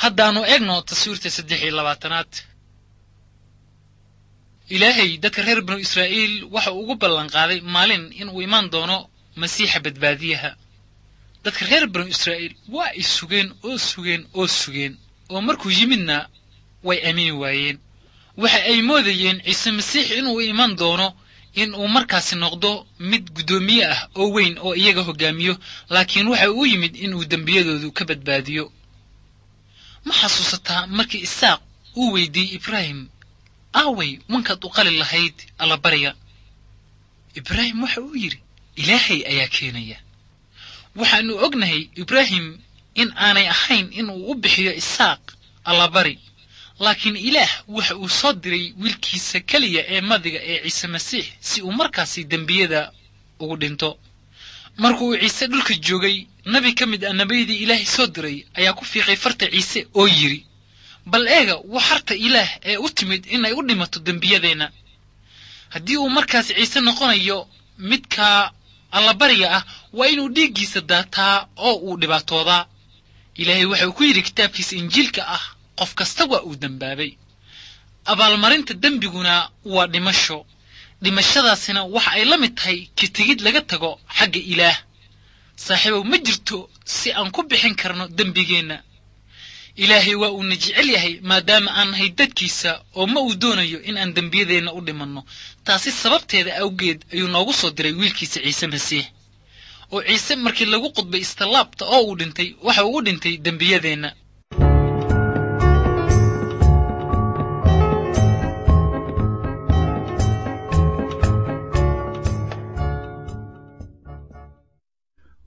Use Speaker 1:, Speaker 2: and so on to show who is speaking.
Speaker 1: haddaanu eegno taswiirta 23aad ilaahay dadka reer banu israa'iil waxa uu ugu ballan qaaday maalin inuu imaan doono masiixa badbaadiyaha dadka reer banu israa'iil waa ay sugeen oo markuu yimidna way aamini waayeen waxa ay moodayeen ciise masiix inuu imaan doono inuu markaasi noqdo mid gudoomiye ah oo weyn oo iyaga hogaamiyo laakiin waxa uu yimid inuu dembiyadoodu ka badbaadiyo ma xasuusataa markii isaaq uu weydiiyey ibraahim aaway wankaad u qali lahayd allabariga ibraahim waxa uu yidhi ilaahay ayaa keenaya waxaanu ognahay ibraahim in aanay ahayn inuu u bixiyo isaaq allabari laakiin ilaah waxa uu soo diray wiilkiisa kaliya ee madiga ee ciise masiix si uu markaasi dembiyada ugu dhinto markuu ciise dhulka joogay nabi ka mid ah nabiyadii ilaahay soo diray ayaa ku fiiqay farta ciise oo yidhi bal eega waxarta ilaah ee u timid inay u dhimato dembiyadeenna haddii uu markaasi ciise noqonayo midka allabariga ah waa inuu dhiiggiisa daataa oo uu dhibaatoodaa ilaahay waxa uu ku yidhi kitaabkiisa injiilka ah qof kasta waa uu dembaabay abaalmarinta dembiguna waa dhimasho dhimashadaasina waxa ay la mid tahay ka tegid laga tago xagga ilaah saaxiibow ma jirto si aan ku bixin karno dembigeenna ilaahay waa uu na jecel yahay maadaama aan nahay dadkiisa oo ma uu doonayo in aan dembiyadeenna u dhimanno taasi sababteeda awgeed ayuu noogu soo diray wiilkiisa ciise masiix oo ciise markii lagu qudbay istallaabta oo uu dhintay waxa uu u dhintay dembiyadeenna